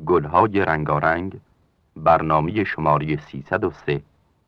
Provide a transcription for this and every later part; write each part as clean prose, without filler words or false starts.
گلهای رنگارنگ، برنامه شماره 303.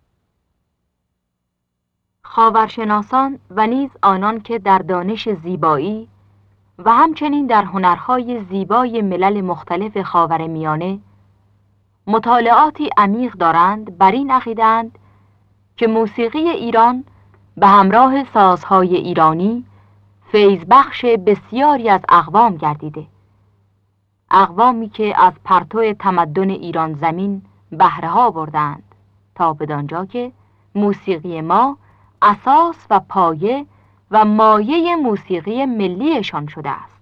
خاورشناسان و نیز آنان که در دانش زیبایی و همچنین در هنرهای زیبای ملل مختلف خاورمیانه مطالعاتی عمیق دارند، بر این عقیده‌اند که موسیقی ایران به همراه سازهای ایرانی فیض‌بخش بسیاری از اقوام گردیده، اقوامی که از پرتو تمدن ایران زمین بهره‌ها بردند تا بدانجا که موسیقی ما اساس و پایه و مایه موسیقی ملیشان شده است.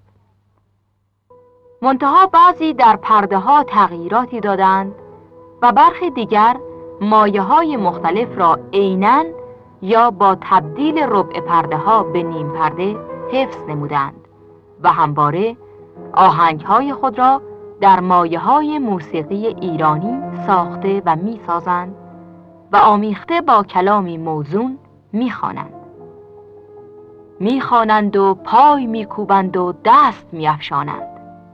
منتها بعضی در پرده ها تغییراتی دادند و برخی دیگر مایه های مختلف را عیناً یا با تبدیل ربع پرده ها به نیم پرده حفظ نمودند و همواره آهنگ های خود را در مایه های موسیقی ایرانی ساخته و می سازند و آمیخته با کلامی موزون می خوانند و پای می کوبند و دست می افشانند.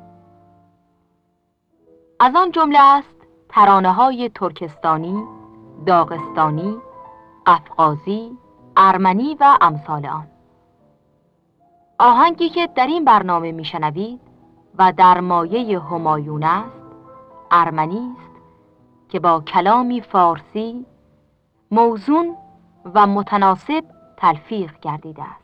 از آن جمله است ترانه های ترکستانی، داغستانی، قفقازی، ارمنی و امثال آن. آهنگی که در این برنامه میشنوید و در مایه همایون است، ارمنی است که با کلامی فارسی موزون و متناسب تلفیق گردیده است.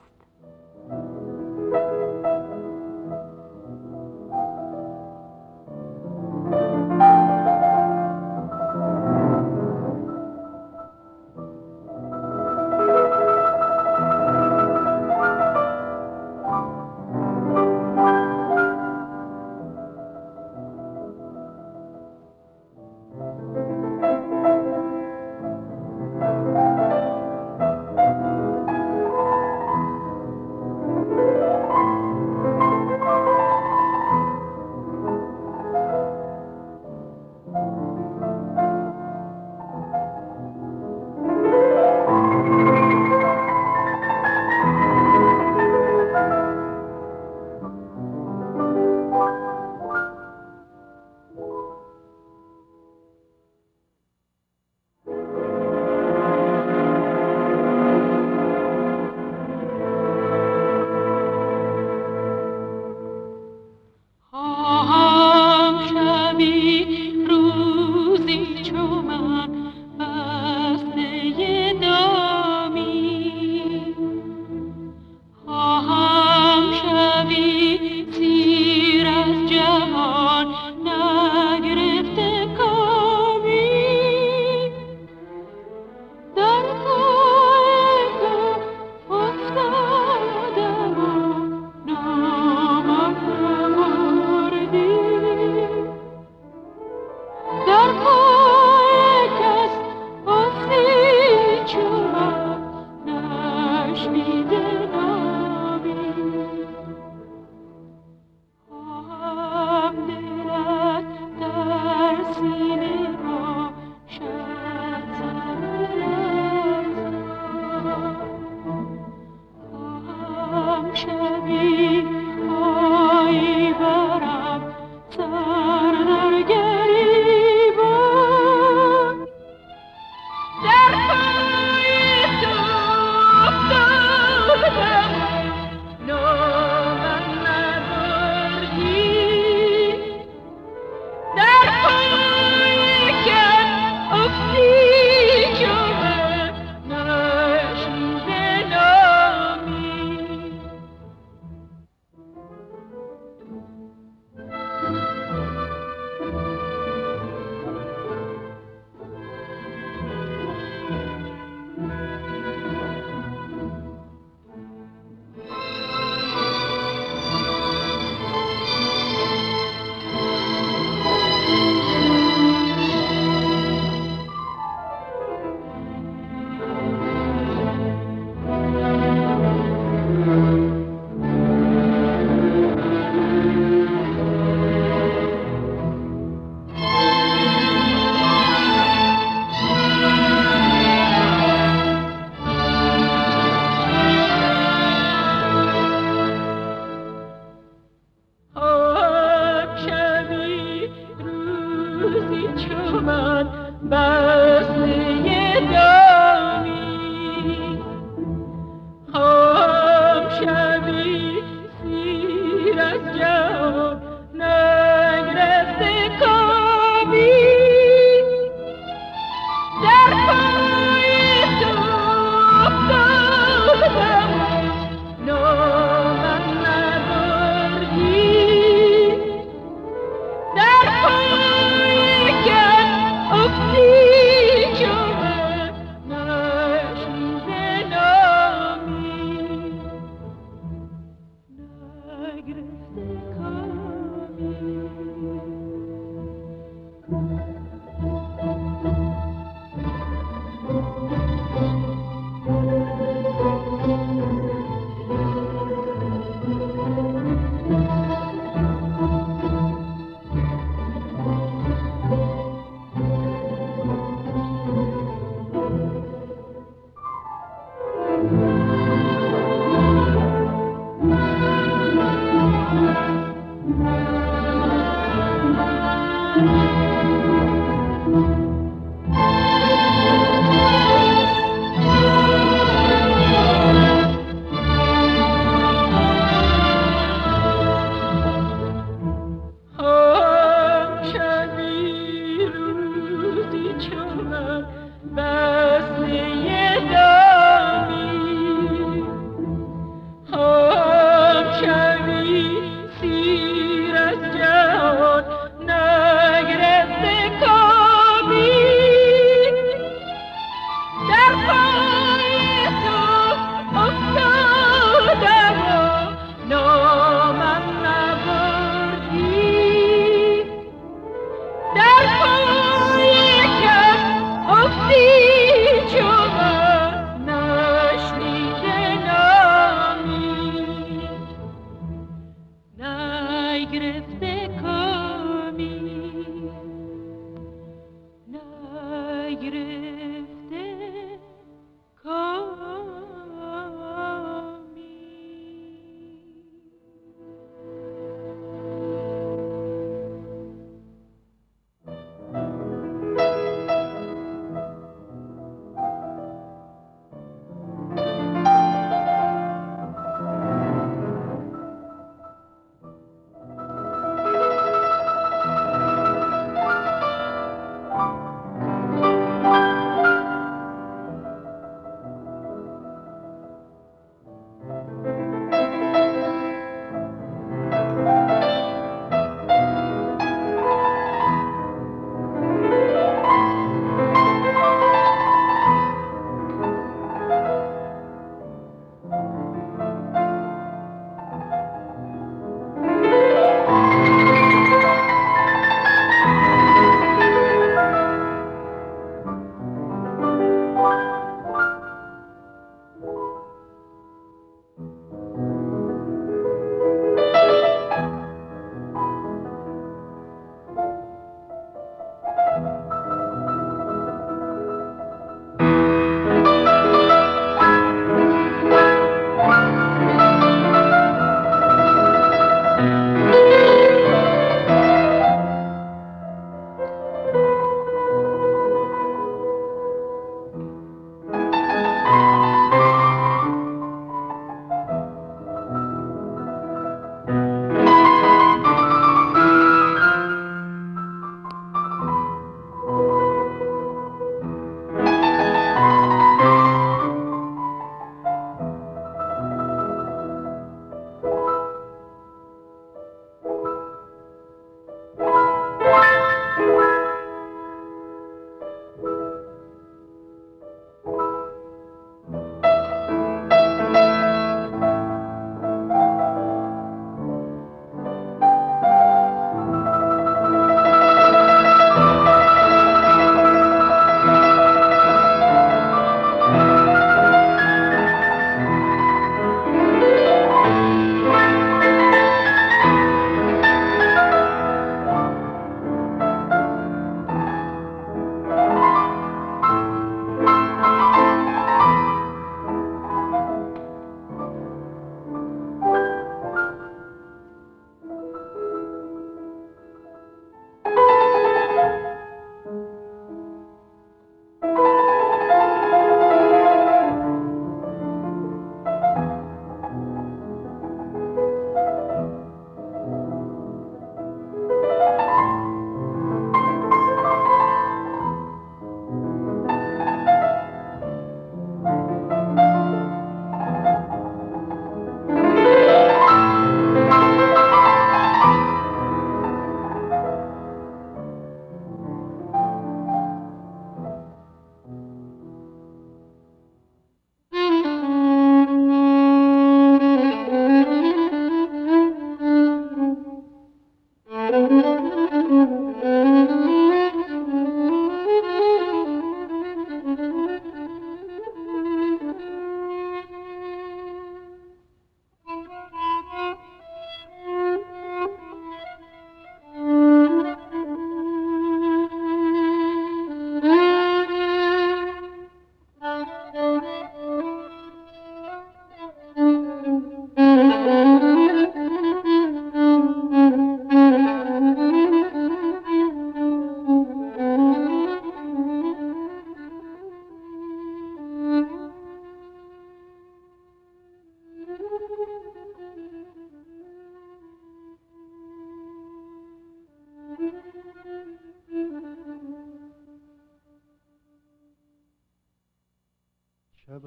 روزی چو من بسته دامی خام شوی سیر از جهان نگرفته کامی در پای تو افتادم نامم نبردی در پای کس افتی چو من نشنیده نامی نگرفته کامی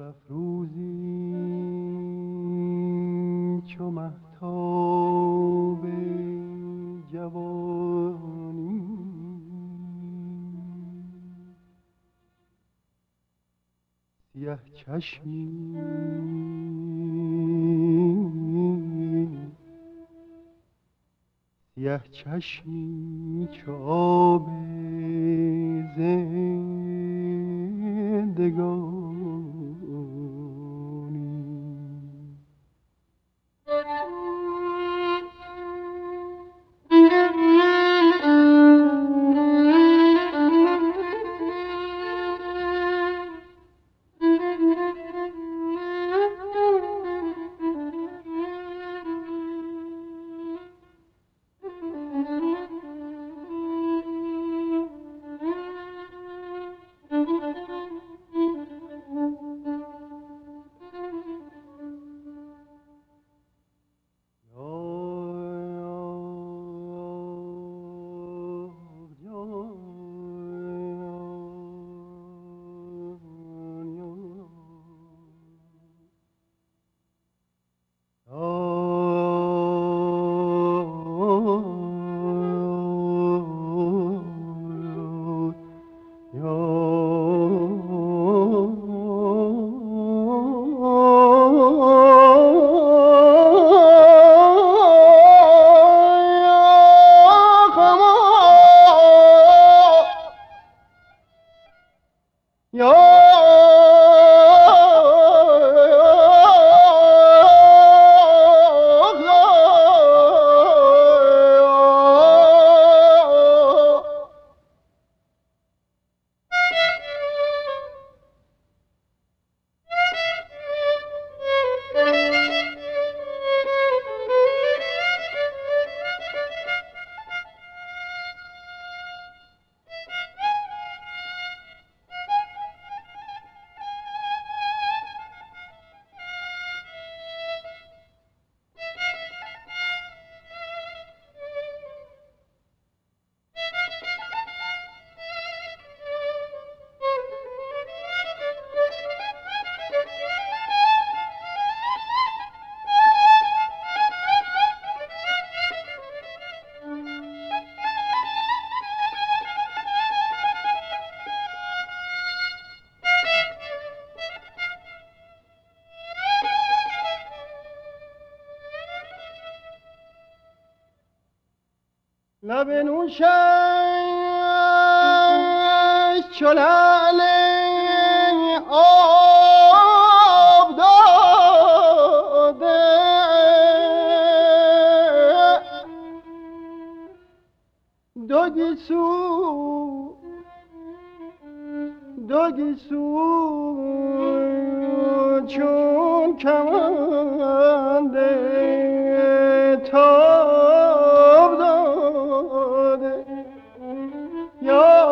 افروزی چو مهتاب جوانی، سیه چشمی سیه چشمی چو آب زندگانی. لب نوشش چو لعل آب داده، دو گیسو چون کمند تاب داده. یا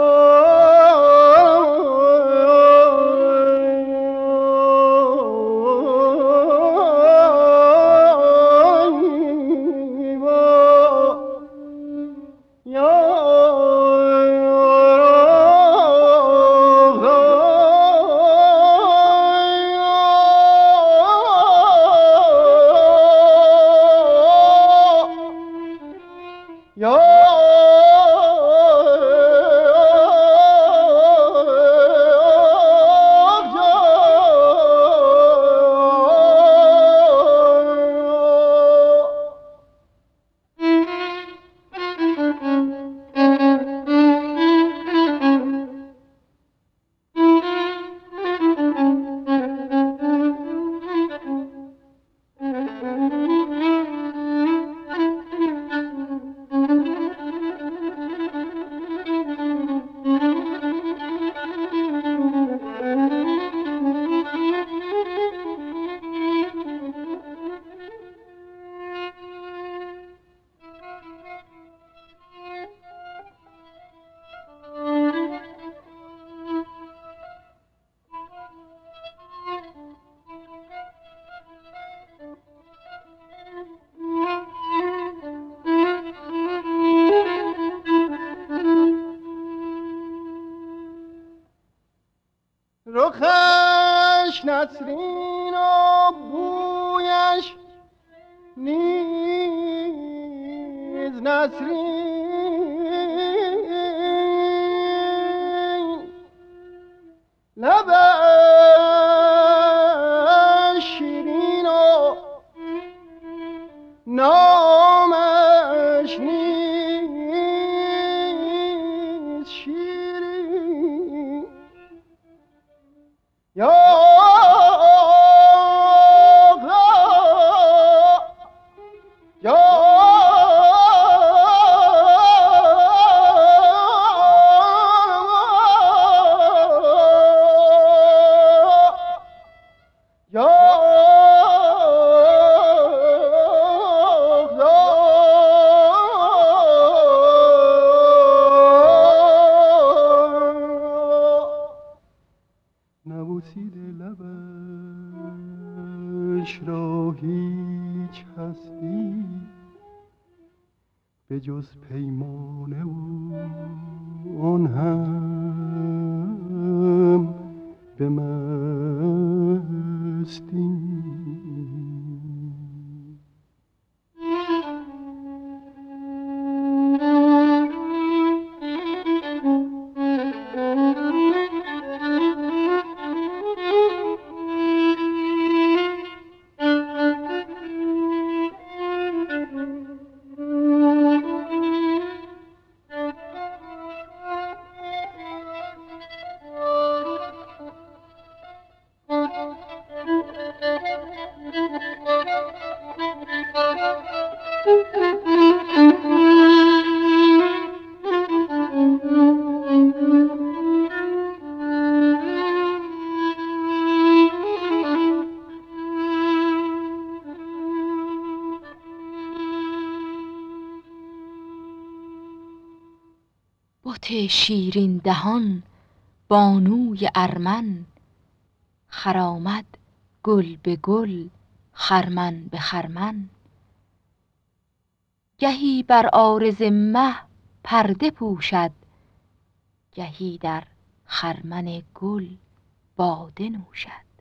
رخش بویش نسرین و بویش نیز نسرین، لبش شیرین و نامش نیز شیرین. یا نبوسیده لبش را هیچ هستی به جز پیمانه و آن هم به مستی. بت شیرین دهان بانوی ارمن، خرامد گل به گل خرمن به خرمن. گهی بر عارض مه پرده پوشد، گهی در خرمن گل باده نوشد.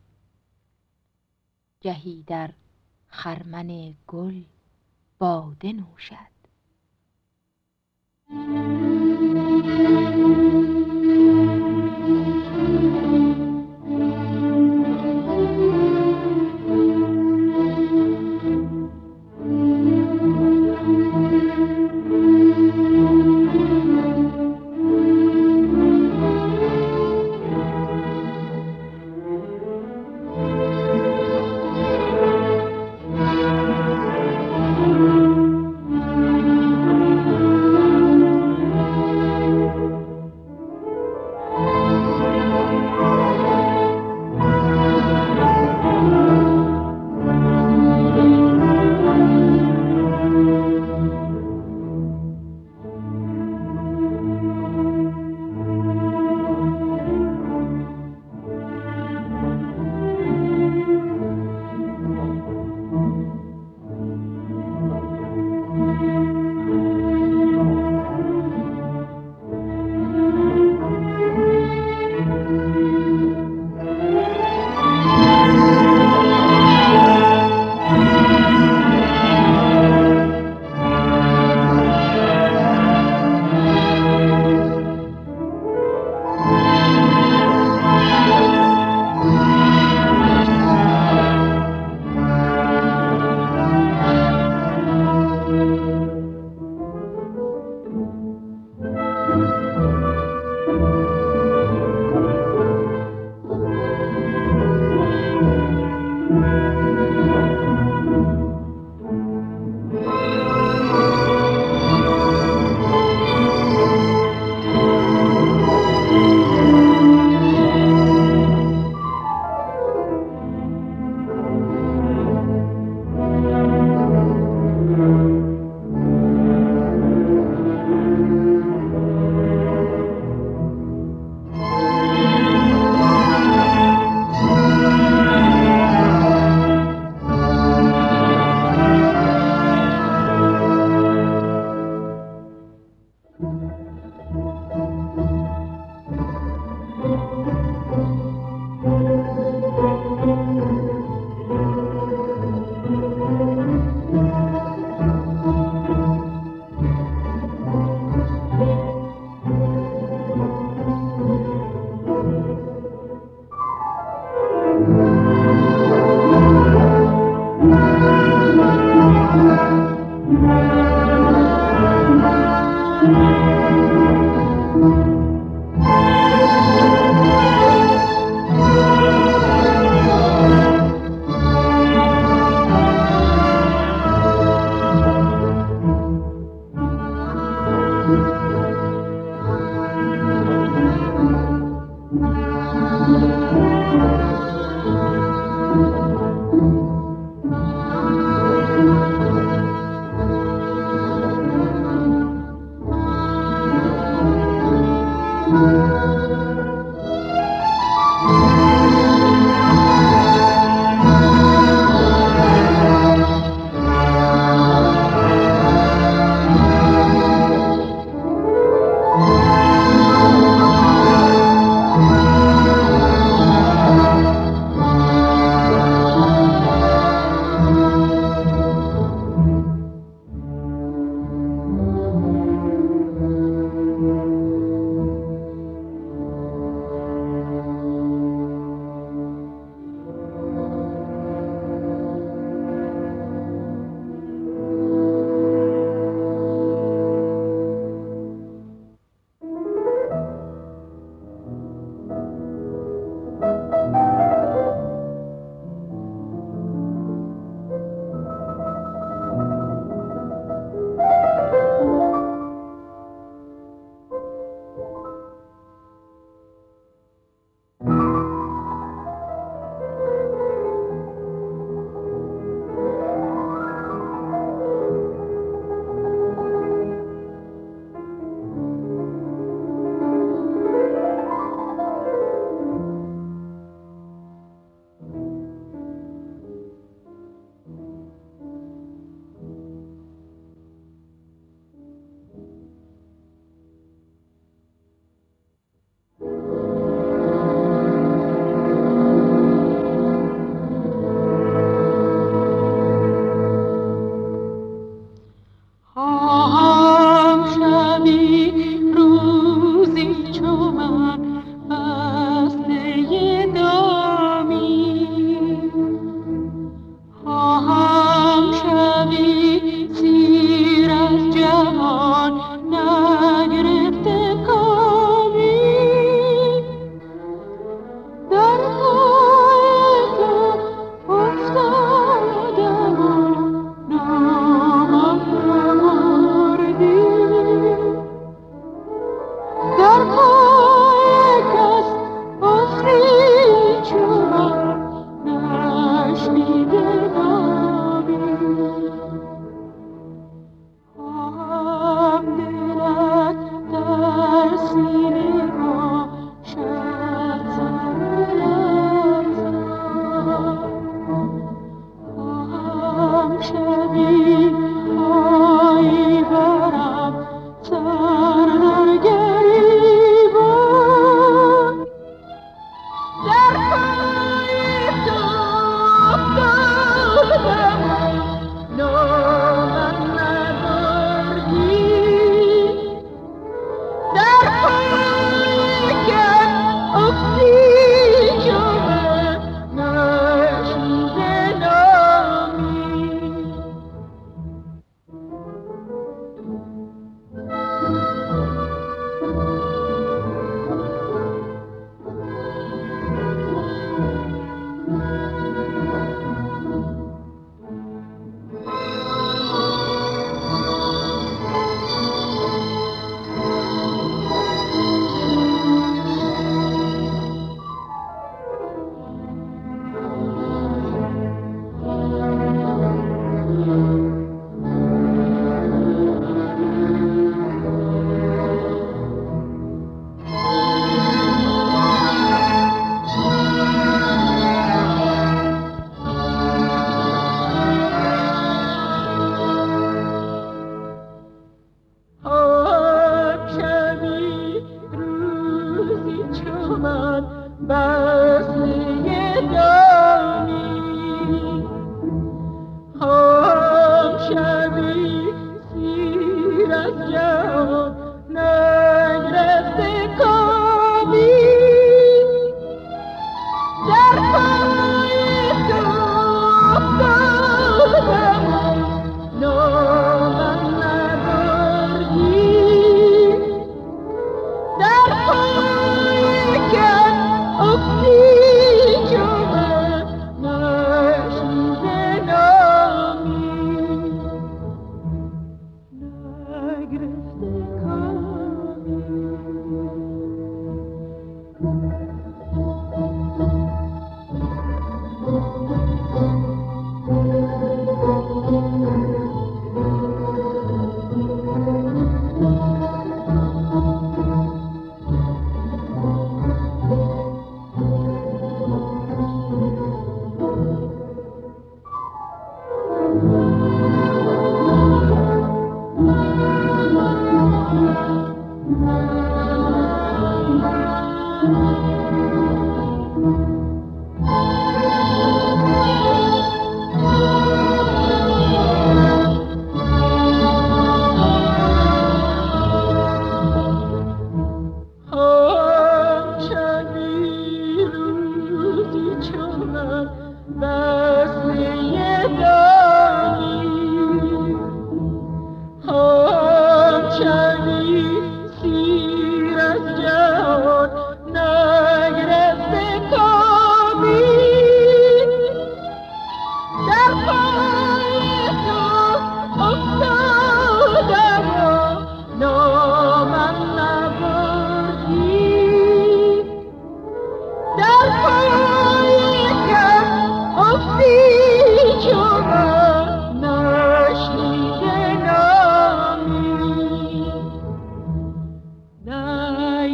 گهی در خرمن گل باده نوشد.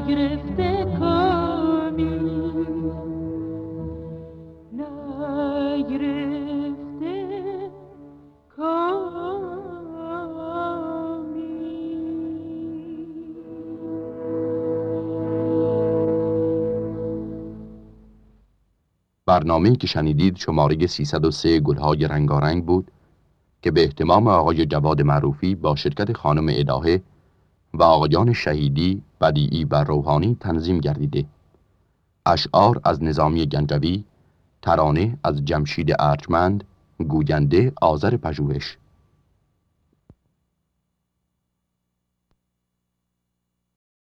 نگرفته کامی، نگرفته کامی. برنامه‌ای که شنیدید شماره 303 گلهای رنگارنگ بود که به اهتمام آقای جواد معروفی با شرکت خانم الهه و آقایان شهیدی، بدیعی و روحانی تنظیم گردیده. اشعار از نظامی گنجوی، ترانه از جمشید ارجمند، گوینده آذر پژوهش.